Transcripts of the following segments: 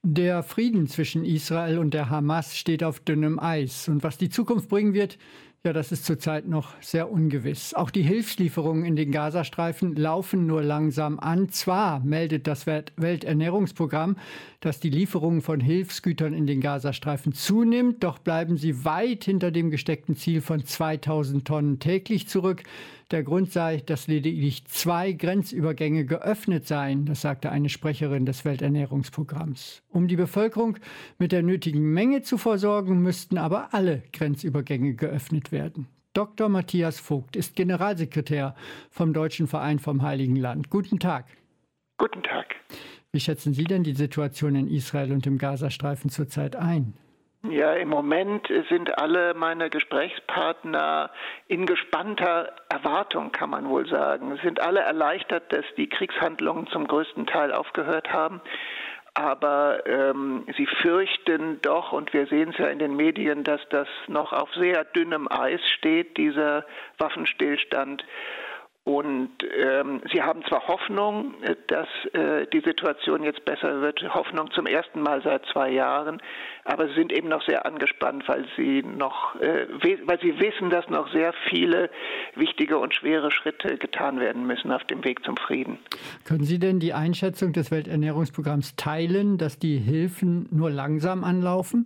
Der Frieden zwischen Israel und der Hamas steht auf dünnem Eis. Und was die Zukunft bringen wird, ja, das ist zurzeit noch sehr ungewiss. Auch die Hilfslieferungen in den Gazastreifen laufen nur langsam an. Zwar meldet das Welternährungsprogramm, dass die Lieferungen von Hilfsgütern in den Gazastreifen zunimmt, doch bleiben sie weit hinter dem gesteckten Ziel von 2000 Tonnen täglich zurück. Der Grund sei, dass lediglich 2 Grenzübergänge geöffnet seien, das sagte eine Sprecherin des Welternährungsprogramms. Um die Bevölkerung mit der nötigen Menge zu versorgen, müssten aber alle Grenzübergänge geöffnet werden. Dr. Matthias Vogt ist Generalsekretär vom Deutschen Verein vom Heiligen Land. Guten Tag. Guten Tag. Wie schätzen Sie denn die Situation in Israel und im Gazastreifen zurzeit ein? Ja, im Moment sind alle meine Gesprächspartner in gespannter Erwartung, kann man wohl sagen. Sind alle erleichtert, dass die Kriegshandlungen zum größten Teil aufgehört haben. Aber sie fürchten doch, und wir sehen es ja in den Medien, dass das noch auf sehr dünnem Eis steht, dieser Waffenstillstand. Und sie haben zwar Hoffnung, dass die Situation jetzt besser wird, Hoffnung zum ersten Mal seit 2 Jahren, aber sie sind eben noch sehr angespannt, weil sie wissen, dass noch sehr viele wichtige und schwere Schritte getan werden müssen auf dem Weg zum Frieden. Können Sie denn die Einschätzung des Welternährungsprogramms teilen, dass die Hilfen nur langsam anlaufen?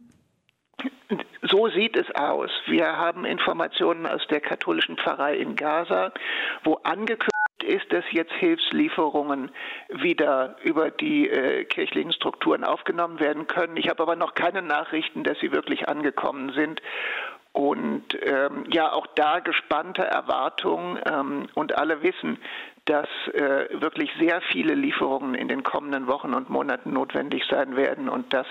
So sieht es aus. Wir haben Informationen aus der katholischen Pfarrei in Gaza, wo angekündigt ist, dass jetzt Hilfslieferungen wieder über die kirchlichen Strukturen aufgenommen werden können. Ich habe aber noch keine Nachrichten, dass sie wirklich angekommen sind. Und auch da gespannte Erwartungen und alle wissen, dass wirklich sehr viele Lieferungen in den kommenden Wochen und Monaten notwendig sein werden und dass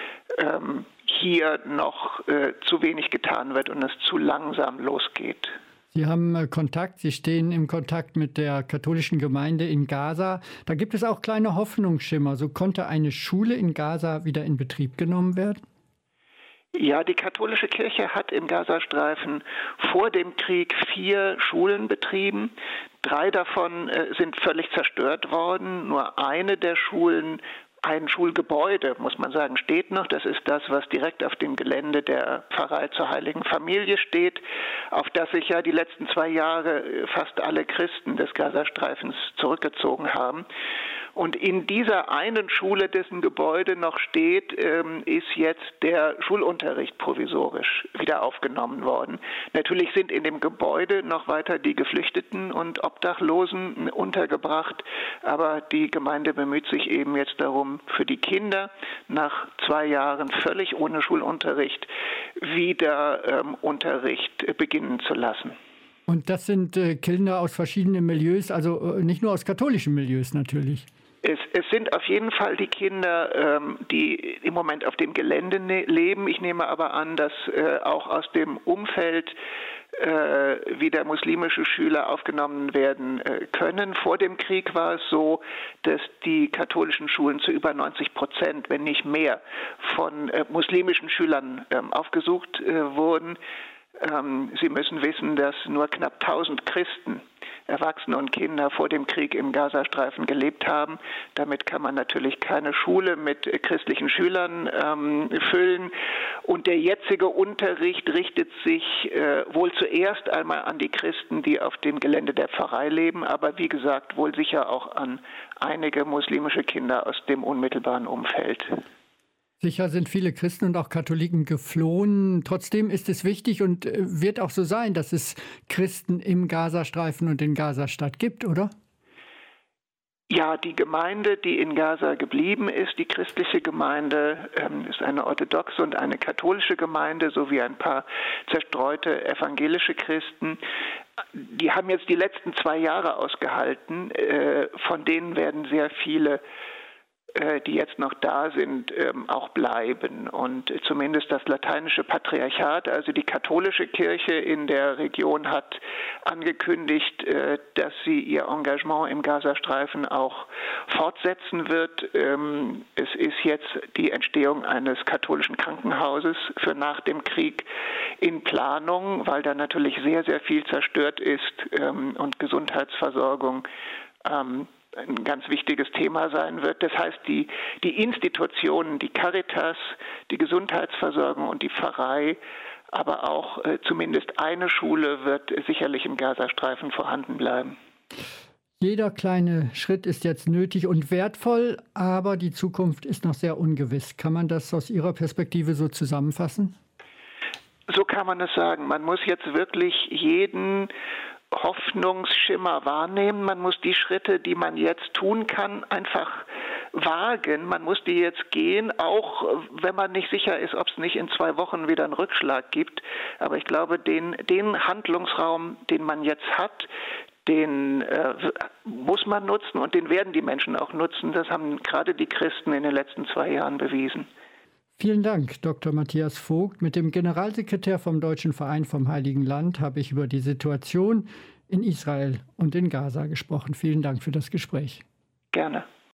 hier noch zu wenig getan wird und es zu langsam losgeht. Sie haben Kontakt, Sie stehen im Kontakt mit der katholischen Gemeinde in Gaza. Da gibt es auch kleine Hoffnungsschimmer. So konnte eine Schule in Gaza wieder in Betrieb genommen werden? Ja, die katholische Kirche hat im Gazastreifen vor dem Krieg 4 Schulen betrieben. 3 davon sind völlig zerstört worden. Nur eine der Schulen, ein Schulgebäude, muss man sagen, steht noch. Das ist das, was direkt auf dem Gelände der Pfarrei zur Heiligen Familie steht, auf das sich ja die letzten 2 Jahre fast alle Christen des Gazastreifens zurückgezogen haben. Und in dieser einen Schule, dessen Gebäude noch steht, ist jetzt der Schulunterricht provisorisch wieder aufgenommen worden. Natürlich sind in dem Gebäude noch weiter die Geflüchteten und Obdachlosen untergebracht, aber die Gemeinde bemüht sich eben jetzt darum, für die Kinder nach 2 Jahren völlig ohne Schulunterricht wieder Unterricht beginnen zu lassen. Und das sind Kinder aus verschiedenen Milieus, also nicht nur aus katholischen Milieus natürlich. Es sind auf jeden Fall die Kinder, die im Moment auf dem Gelände leben. Ich nehme aber an, dass auch aus dem Umfeld wieder muslimische Schüler aufgenommen werden können. Vor dem Krieg war es so, dass die katholischen Schulen zu über 90%, wenn nicht mehr, von muslimischen Schülern aufgesucht wurden. Sie müssen wissen, dass nur knapp 1000 Christen, Erwachsene und Kinder vor dem Krieg im Gazastreifen gelebt haben. Damit kann man natürlich keine Schule mit christlichen Schülern füllen. Und der jetzige Unterricht richtet sich wohl zuerst einmal an die Christen, die auf dem Gelände der Pfarrei leben, aber wie gesagt wohl sicher auch an einige muslimische Kinder aus dem unmittelbaren Umfeld. Sicher sind viele Christen und auch Katholiken geflohen. Trotzdem ist es wichtig und wird auch so sein, dass es Christen im Gazastreifen und in Gazastadt gibt, oder? Ja, die Gemeinde, die in Gaza geblieben ist, die christliche Gemeinde, ist eine orthodoxe und eine katholische Gemeinde sowie ein paar zerstreute evangelische Christen. Die haben jetzt die letzten 2 Jahre ausgehalten. Von denen werden sehr viele, die jetzt noch da sind, auch bleiben. Und zumindest das lateinische Patriarchat, also die katholische Kirche in der Region, hat angekündigt, dass sie ihr Engagement im Gazastreifen auch fortsetzen wird. Es ist jetzt die Entstehung eines katholischen Krankenhauses für nach dem Krieg in Planung, weil da natürlich sehr, sehr viel zerstört ist und Gesundheitsversorgung ein ganz wichtiges Thema sein wird. Das heißt, die Institutionen, die Caritas, die Gesundheitsversorgung und die Pfarrei, aber auch zumindest eine Schule wird sicherlich im Gazastreifen vorhanden bleiben. Jeder kleine Schritt ist jetzt nötig und wertvoll, aber die Zukunft ist noch sehr ungewiss. Kann man das aus Ihrer Perspektive so zusammenfassen? So kann man es sagen. Man muss jetzt wirklich jeden Hoffnungsschimmer wahrnehmen. Man muss die Schritte, die man jetzt tun kann, einfach wagen. Man muss die jetzt gehen, auch wenn man nicht sicher ist, ob es nicht in 2 Wochen wieder einen Rückschlag gibt. Aber ich glaube, den Handlungsraum, den man jetzt hat, den muss man nutzen und den werden die Menschen auch nutzen. Das haben gerade die Christen in den letzten 2 Jahren bewiesen. Vielen Dank, Dr. Matthias Vogt. Mit dem Generalsekretär vom Deutschen Verein vom Heiligen Land habe ich über die Situation in Israel und in Gaza gesprochen. Vielen Dank für das Gespräch. Gerne.